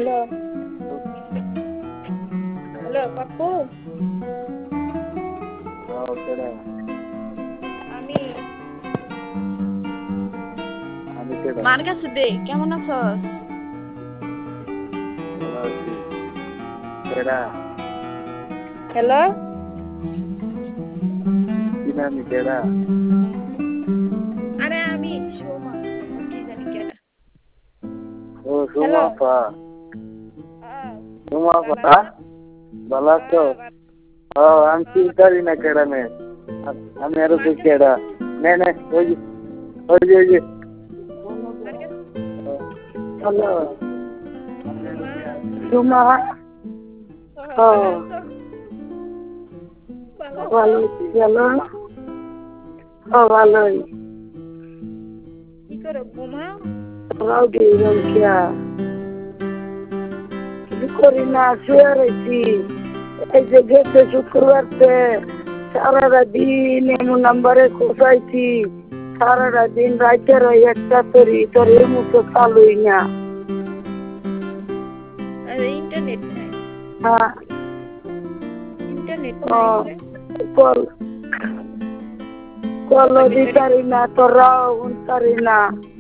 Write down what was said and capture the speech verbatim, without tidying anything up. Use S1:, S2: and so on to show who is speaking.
S1: hello hello Pappu আমি মার কাছে দে কেমন আছস হ্যালো আরে আমি সোমা কি জানি কেডা
S2: ও সোমা পা সোমা পা ভালো আছো ও আমি চিন্তারি না কেডা নে আমি আরো তো কেডা নে নে ওই যে ওই যে ওই যে হ্যালো সোমা ও ভালো ভালো ও ভালোই
S1: কি করে ঘুমাও
S2: রাউডি রংকিয়া কিছু করি না শুয়ে রয়েছি এই যে গেছে শুক্রবারতে সারাটা দিন এমন নাম্বারে খোঁজাইছি সারাটা দিন রাইতের ওই একটা তরি তোর এর মতো চালুই না
S1: আরে ইন্টারনেট নাই
S2: হ্যাঁ
S1: ইন্টারনেট
S2: ও
S1: নাই
S2: কল কল দিতারি না তোরাও উনতারি না